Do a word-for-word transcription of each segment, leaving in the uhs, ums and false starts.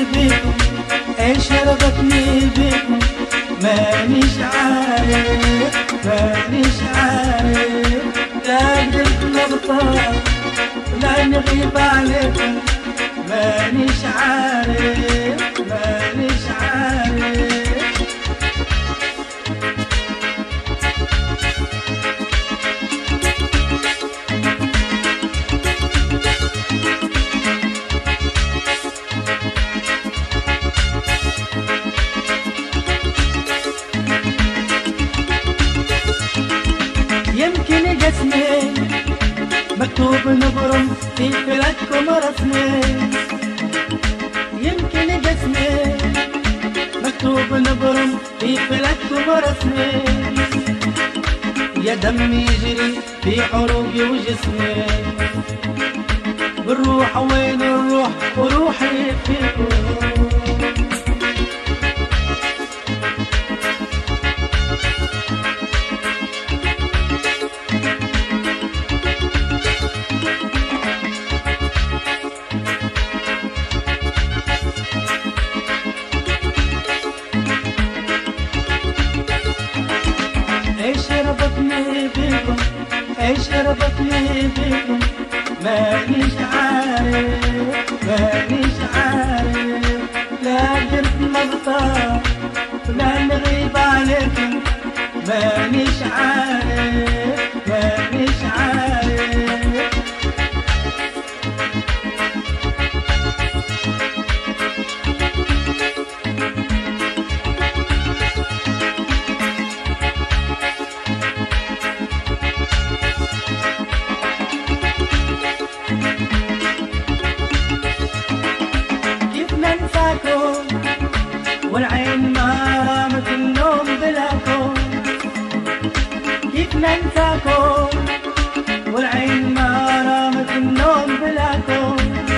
بيكم، ايش ربطني بيكم، مانيش عارف مانيش عارف، لا قدرت نغطى ولا نغيب عليكم، مانيش عارف مانيش عارف. يمكن قسمي مكتوب نبرم في فلككم رسمي، يمكن قسمي مكتوب نبرم في فلككم رسمي، يا دمي يجري في عروقي وجسمي، بالروح وين الروح وروحي فيكم. ايش ربطني بيكم، ايش ربطني بيكم، مانيش عارف مانيش عارف، لا قدرت نغطى ولا نغيب عليكم، مانيش عارف مانيش عارف. والعين ما رامت النوم بلاكم، كيف ننساكم والعين ما رامت النوم بلاكم،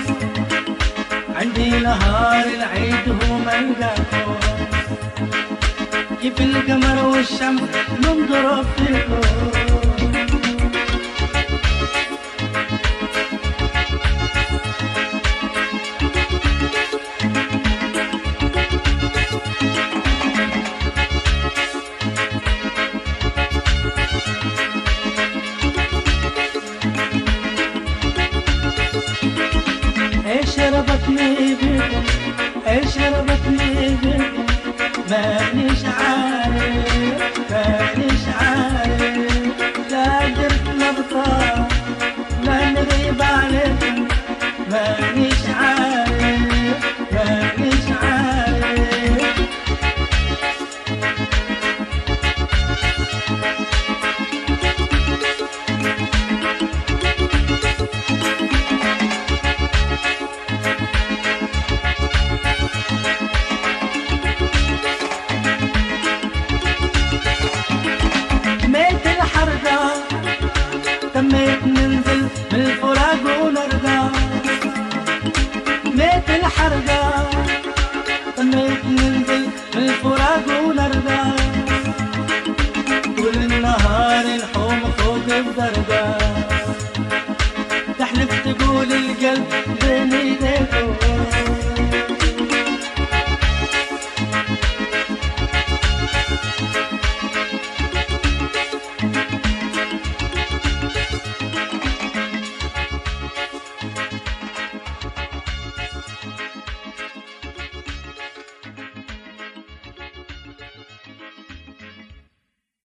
عندي نهار العيد هو ملقاكم، كيف القمر والشمس ننظر فيكم. ايش ربطني بيكم، ايش ربطني بيكم، مانيش عارف مانيش عارف، لا قدرت نغطى لا نغيب عليكم، مانيش عارف مانيش عارف. تميت ننزل من الفراق ونرضى، ميت الحرقة تميت ننزل من الفراق ونرضى، طول النهار الحوم فوق الدرجة، تحلف تقول القلب بين ايديكم.